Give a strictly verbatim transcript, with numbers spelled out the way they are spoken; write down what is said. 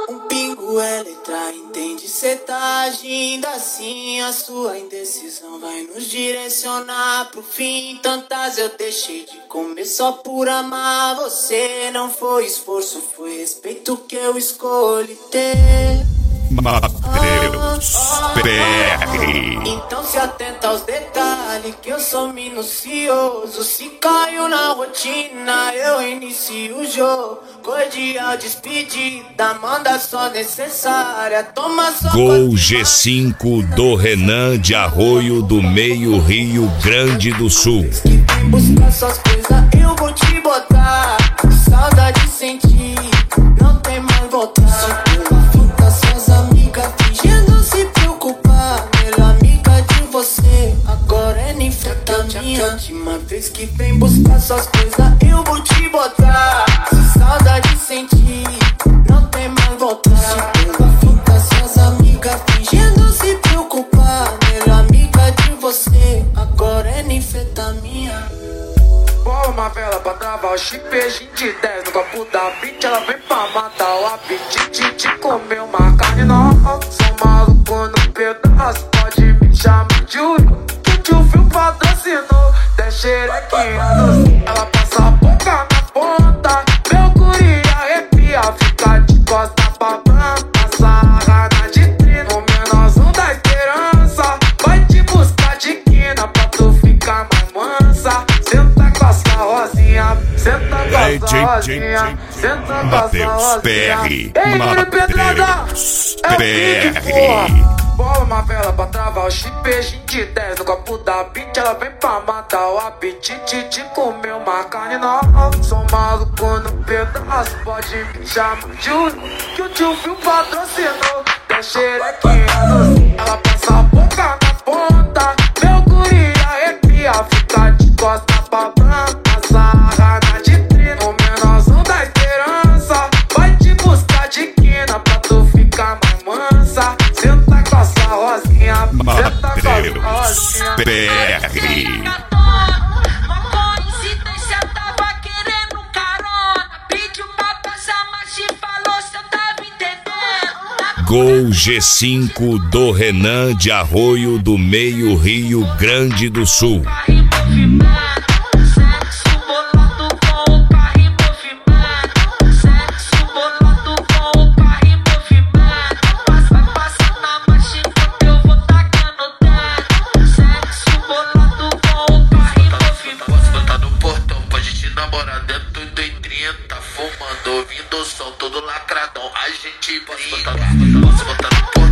Um pingo é letra, entende? Cê tá agindo assim, a sua indecisão vai nos direcionar pro fim. Tantas eu deixei de comer só por amar você. Não foi esforço, foi respeito que eu escolhi ter. Mateus P R. Então se atenta aos detalhes que eu sou minucioso. Se caiu na rotina, eu inicio o jogo. Cordial despedida, manda só necessária. Toma só. Gol G cinco do Renan de Arroio do Meio, Rio Grande do Sul. Que vem buscar suas coisas, eu vou te botar. Saudade sentir, não tem mais voltar. Suas amigas fingindo se preocupar. Melhor amiga de você, agora é ninfetamina. Última vez que vem buscar suas coisas, eu vou te botar. Se saudade sentir, não tem mais voltar. Fica suas amigas fingindo se preocupar. Melhor amiga de você, agora é ninfetamina. Bola uma vela pra travar o chip, beijinho de dez no copo da beat. Ela vem pra matar o apetite de comer uma carne nova. Sou maluco no pedaço, pode me chamar de Uri. Que o tio Fio patrocinou, tem xerequinha. Ela passa a boca na ponta, meu guri arrepia. Fica de costa pra planta, sarra na vitrine. O menorzão da esperança vai te buscar de quina pra tu ficar mais mansa. Senta com essa rosinha, senta com essa rosinha, senta com essa Mateus P R. Mateus P R. Bola uma vela pra travar o chip, beijinho de dez no copo da beat. Ela vem pra matar o apetite de comer uma carne nova. Sou maluco no pedaço, pode me chamar de Uri. Que o tio Fio patrocinou, tem xerequinha. Ela passa a boca na ponta, meu guri arrepia. Fica de costa pra planta, sarra na vitrine. O menorzão da esperança vai te buscar de quina pra tu ficar mais mansa. Senta com essa rosinha, senta com essa rosinha. P R. Uma coincidência, tava querendo carona. Pediu pra passar, mas te falou se eu tava entendendo. Gol G cinco do Renan de Arroio do Meio, Rio Grande do Sul. Sexo bolado com o carro em movimento. Sexo bolado com o carro em movimento. Vai passando a marcha enquanto eu vou tacando dentro. Sexo bolado com o carro em movimento. Posso botar no portão, pode te namorar dentro do trinta. Fumando, ouvindo o som todo lacradão. A gente brinca. Posso botar no portão.